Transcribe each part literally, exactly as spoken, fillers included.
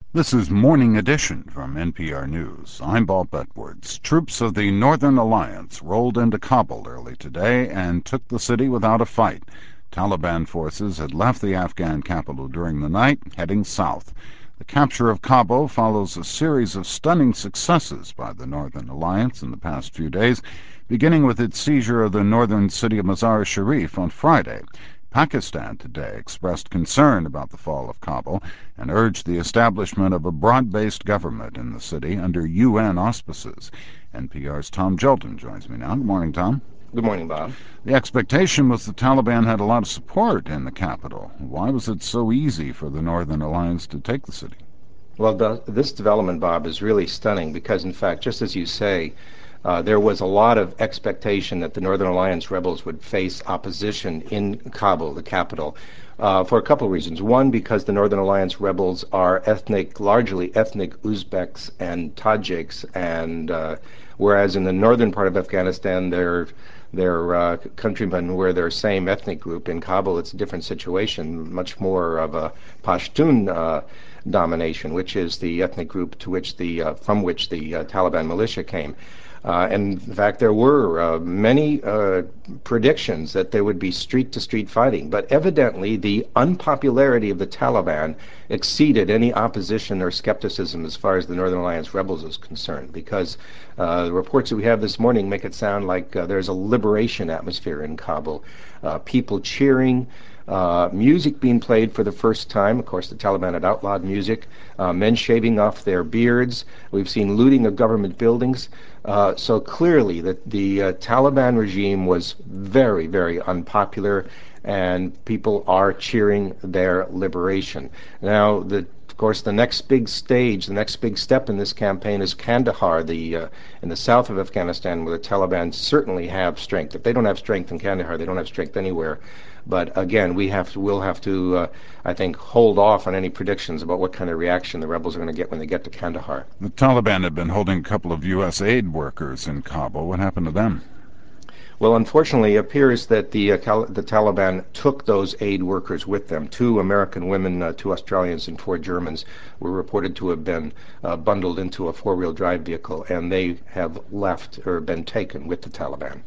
This is Morning Edition from N P R News. I'm Bob Edwards. Troops of the Northern Alliance rolled into Kabul early today and took the city without a fight. Taliban forces had left the Afghan capital during the night, heading south. The capture of Kabul follows a series of stunning successes by the Northern Alliance in the past few days, beginning with its seizure of the northern city of Mazar-i-Sharif on Friday. Pakistan today expressed concern about the fall of Kabul and urged the establishment of a broad-based government in the city under U N auspices. N P R's Tom Gjelten joins me now. Good morning, Tom. Good morning, Bob. The expectation was the Taliban had a lot of support in the capital. Why was it so easy for the Northern Alliance to take the city? Well, the, this development, Bob, is really stunning because, in fact, just as you say, Uh, there was a lot of expectation that the Northern Alliance rebels would face opposition in Kabul, the capital, uh, for a couple of reasons. One, because the Northern Alliance rebels are ethnic, largely ethnic Uzbeks and Tajiks, and uh, whereas in the northern part of Afghanistan, they're their uh, countrymen were their same ethnic group. In Kabul, it's a different situation, much more of a Pashtun uh, domination, which is the ethnic group to which the uh, from which the uh, Taliban militia came. Uh, and in fact, there were uh, many uh, predictions that there would be street-to-street fighting. But evidently, the unpopularity of the Taliban exceeded any opposition or skepticism as far as the Northern Alliance rebels is concerned, because uh, the reports that we have this morning make it sound like uh, there's a liberation atmosphere in Kabul. Uh, people cheering, Uh, music being played for the first time. Of course, the Taliban had outlawed music. Uh, men shaving off their beards. We've seen looting of government buildings. Uh, so clearly, that the uh, Taliban regime was very, very unpopular, and people are cheering their liberation. Now, the Of course, the next big stage, the next big step in this campaign is Kandahar, the uh, in the south of Afghanistan, where the Taliban certainly have strength. If they don't have strength in Kandahar, they don't have strength anywhere. But again, we have to, we'll have to, uh, I think, hold off on any predictions about what kind of reaction the rebels are going to get when they get to Kandahar. The Taliban had been holding a couple of U S aid workers in Kabul. What happened to them? Well, unfortunately, it appears that the, uh, Cal- the Taliban took those aid workers with them. Two American women, uh, two Australians, and four Germans were reported to have been uh, bundled into a four-wheel drive vehicle, and they have left or been taken with the Taliban.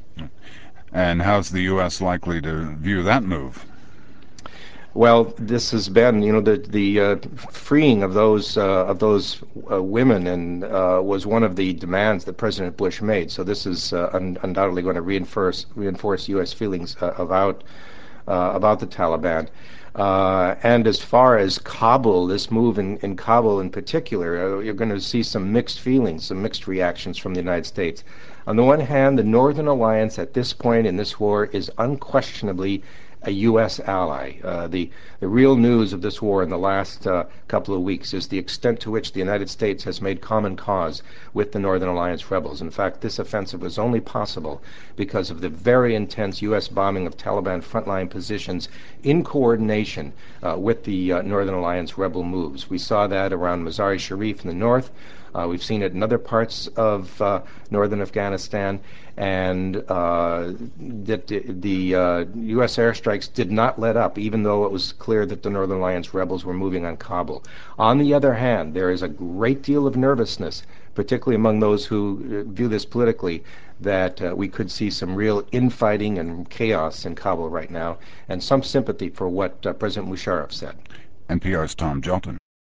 And how's the U S likely to view that move? Well, this has been, you know, the the uh, freeing of those uh, of those uh, women, and uh, was one of the demands that President Bush made. So this is uh, un- undoubtedly going to reinforce reinforce U S feelings uh, about uh, about the Taliban. Uh, and as far as Kabul, this move in, in Kabul in particular, uh, you're going to see some mixed feelings, some mixed reactions from the United States. On the one hand, the Northern Alliance at this point in this war is unquestionably a U S ally. Uh, the, the real news of this war in the last uh, couple of weeks is the extent to which the United States has made common cause with the Northern Alliance rebels. In fact, this offensive was only possible because of the very intense U S bombing of Taliban frontline positions in coordination uh, with the uh, Northern Alliance rebel moves. We saw that around Mazar-i-Sharif in the north. Uh, we've seen it in other parts of uh, northern Afghanistan, and uh, that the, the uh, U S airstrikes did not let up, even though it was clear that the Northern Alliance rebels were moving on Kabul. On the other hand, there is a great deal of nervousness, particularly among those who view this politically, that uh, we could see some real infighting and chaos in Kabul right now, and some sympathy for what uh, President Musharraf said. N P R's Tom Gjelten.